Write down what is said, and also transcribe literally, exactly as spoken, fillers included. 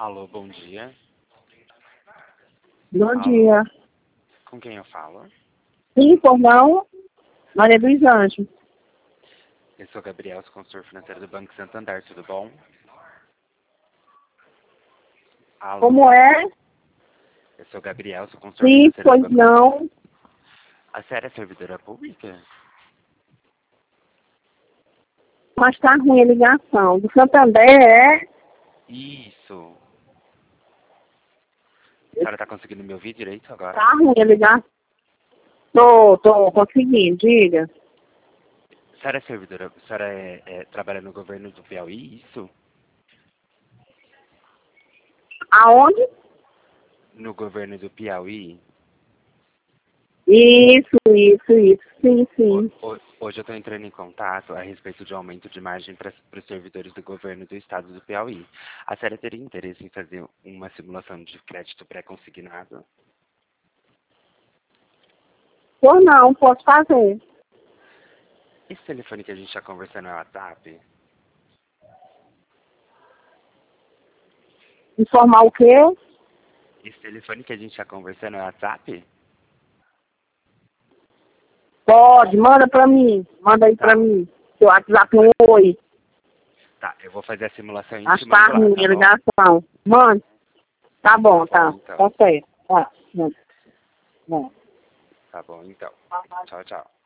Alô, bom dia. Bom Alô. dia. Com quem eu falo? Sim, por não? Maria dos Anjos. Eu sou Gabriel, sou consultor financeiro do Banco Santander, tudo bom? Alô. Como é? Eu sou Gabriel, sou consultor Sim, financeiro do pois Banco não. A senhora é servidora pública? Mas tá ruim a ligação. Do Santander é? Isso. A senhora tá conseguindo me ouvir direito agora? Tá ruim a ligação. Tô, tô conseguindo, diga. A senhora é servidora, a senhora é, é, trabalha no governo do Piauí, isso? Aonde? No governo do Piauí? Isso, isso, isso. Sim, sim. Ho- ho- Hoje eu estou entrando em contato a respeito de aumento de margem para os servidores do governo do estado do Piauí. A senhora teria interesse em fazer uma simulação de crédito pré-consignado? Ou não, posso fazer. Esse telefone que a gente está conversando é o WhatsApp? Informar o quê? Esse telefone que a gente está conversando é o WhatsApp? Pode, manda pra mim. Manda aí Tá, pra mim. Seu WhatsApp é um oi. tá. Eu vou fazer a simulação e te Acho que tá mando lá, ruim tá a bom? ligação. Manda. Tá bom, Tá bom, tá. então. Tá certo. Tá. Bom. Bom. Tá bom, então. Tchau, tchau.